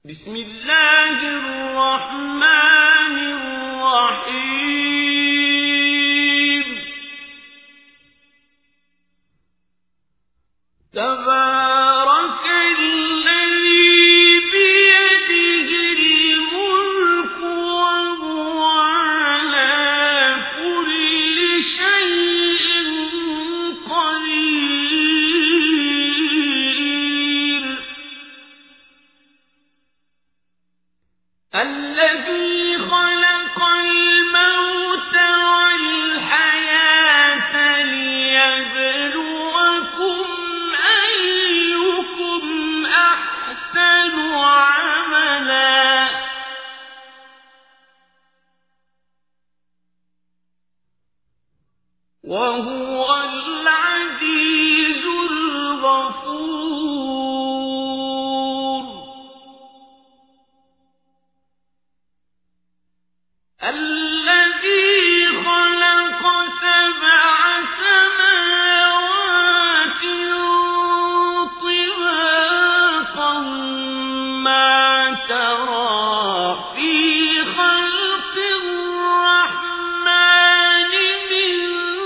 بسم الله الرحمن الرحيم تبارك الذي بيده الملك وهو على كل شيء قدير الذي خلق الموت والحياة ليبلوكم أيكم أحسن عملا وهو العزيز الغفور الذي خلق سبع سماوات طباقا ما ترى في خلق الرحمن من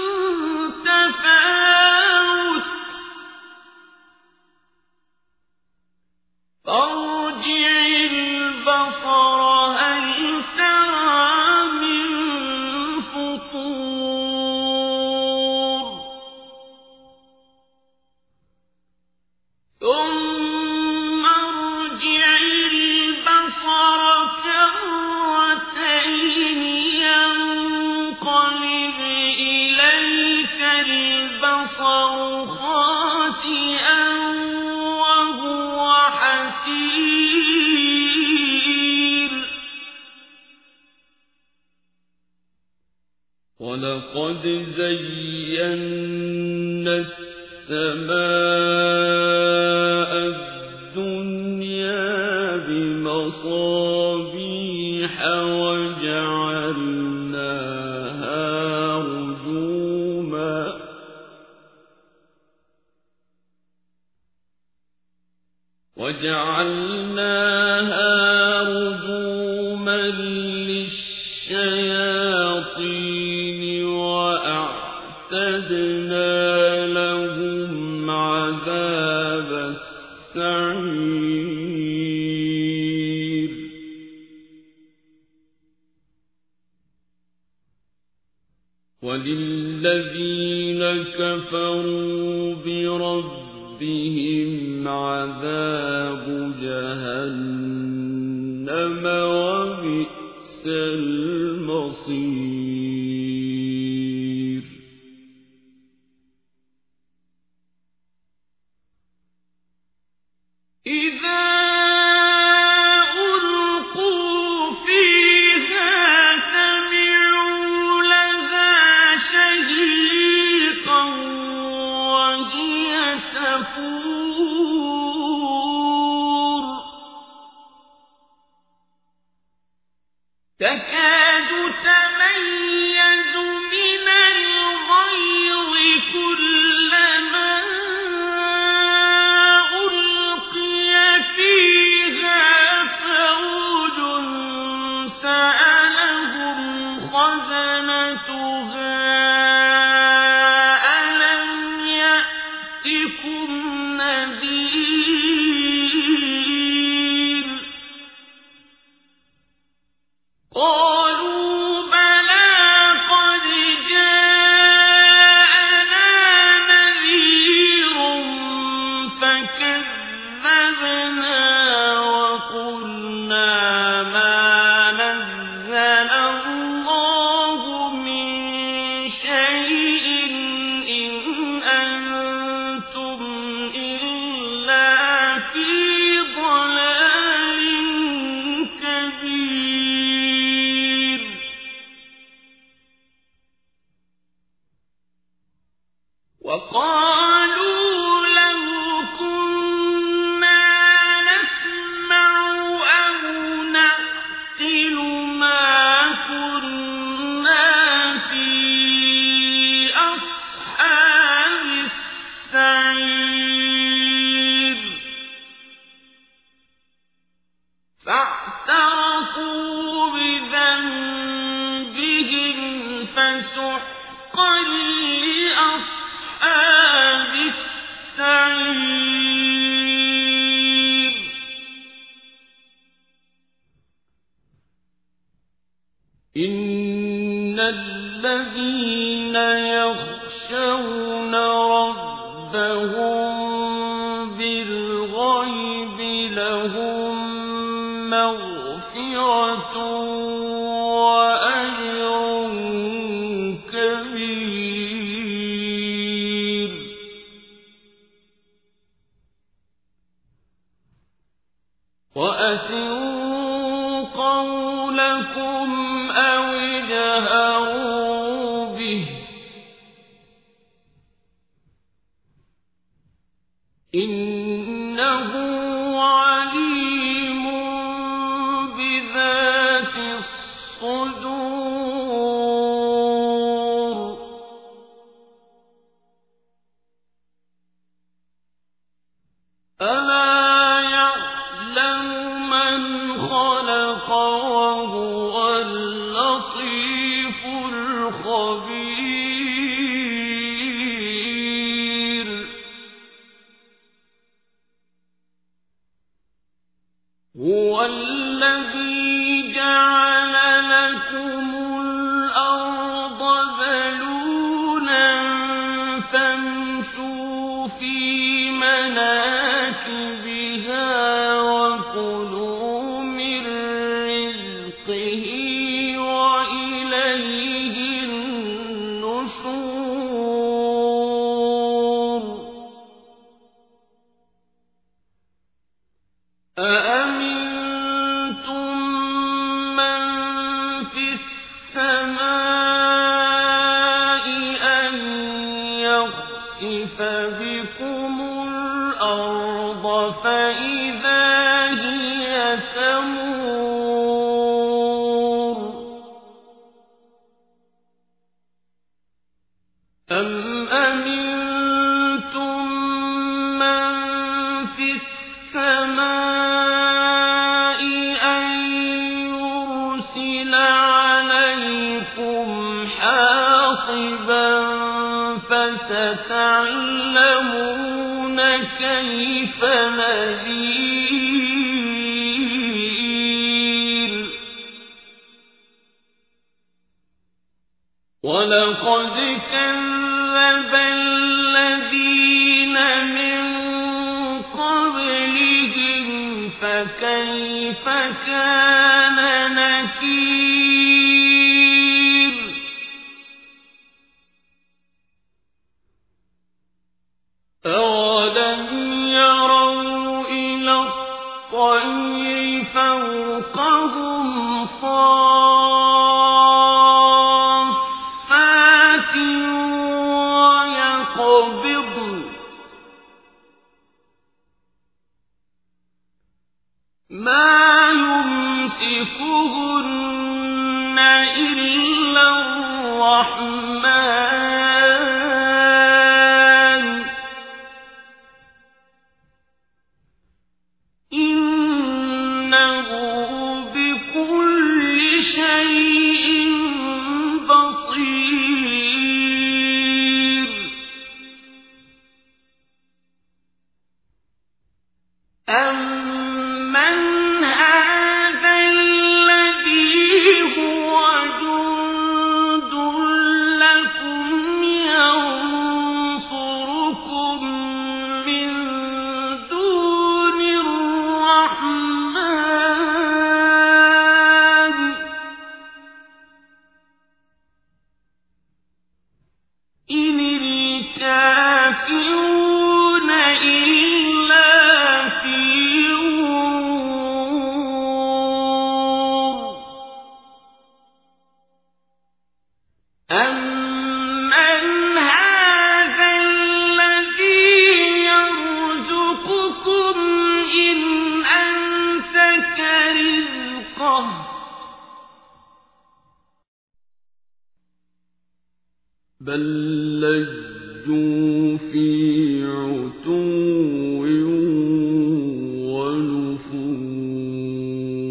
تفاوت فارجع البصر هل ترى من فطور ثم ارجع البصر كرتين ينقلب إليك البصر خاسئا وهو حسير ولقد زينا السماء الدنيا بمصابيح وجعلناها رجوما للشياطين وأعتدنا لهم عذاب السعير وللذين كفروا بربهم عذاب جهنم وبئس المصير إذا ألقوا فيها سمعوا لها شهيقا وهي تفور تكاد تميز من الغيظ كلما ألقي فيها فوج سألهم خزنتها ألم يأتكم نذير قال فاعترفوا بذنبهم فسحقا لأصحاب السعير إن الذين يخشون ربهم بالغيب لهم مغفرة وأجر كبير وأسروا قولكم أو اجهروا به إنه عليم بذات الصدور ألا يعلم من خلق وهو اللطيف الخبير هو الذي جعل لكم الأرض ذلولا فامشوا في مناكبها وكلوا من رزقه وإليه النشور أأمنتم من في السماء أن يخسف بكم الأرض فإذا هي تمور أم أمنتم من في السماء أن يرسل عليكم حاصبا فستعلمون كيف نذير ولقد كذب الذين من قبلهم فكيف كان نكير أولم يروا إلى الطير فوقهم صافات ويقبضن ما يمسكهن إلا الرحمن إنه بكل شيء بصير أمن هذا الذي هو جند لكم ينصركم من دون الرحمن إن الكافرون إلا في غرور أمن هذا الذي يرزقكم إن أمسك رزقه بل لجوا في عتو ونفور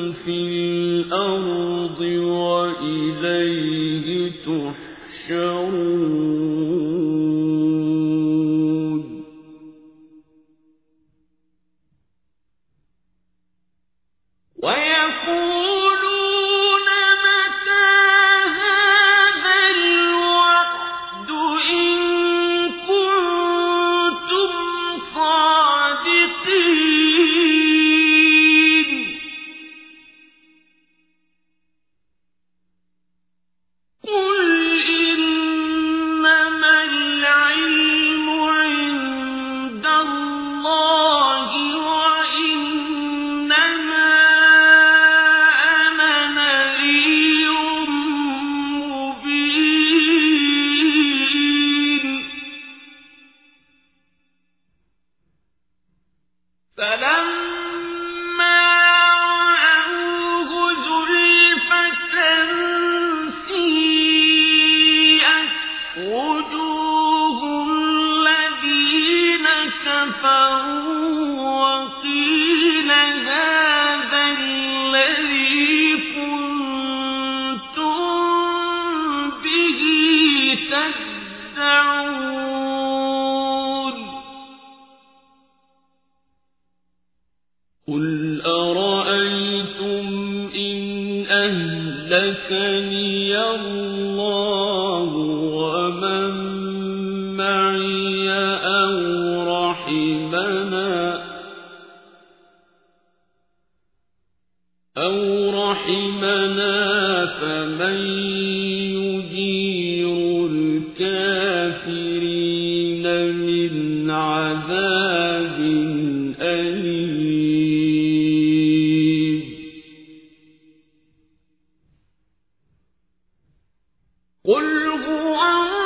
في الأرض وإليه تحشرون ويقولون متى هذا الوعد إن كنتم صادقين قل إنما العلم عند الله وإنما أنا نذير مبين فلما رأوه زلفة سيئت وجوه الذين كفروا وقيل هذا الذي كنتم به تدعون قل أرأيتم إن أهلكني الله ومن معي أو رحمنا فمن يجير الكافرين من عذاب أليم قل هو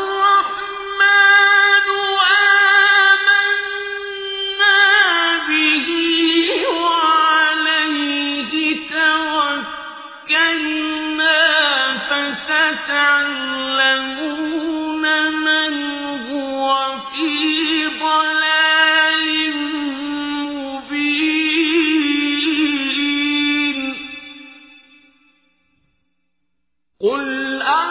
الرحمن آمنا به وعليه توكلنا فستعلمون من هو في ضلال مبين قل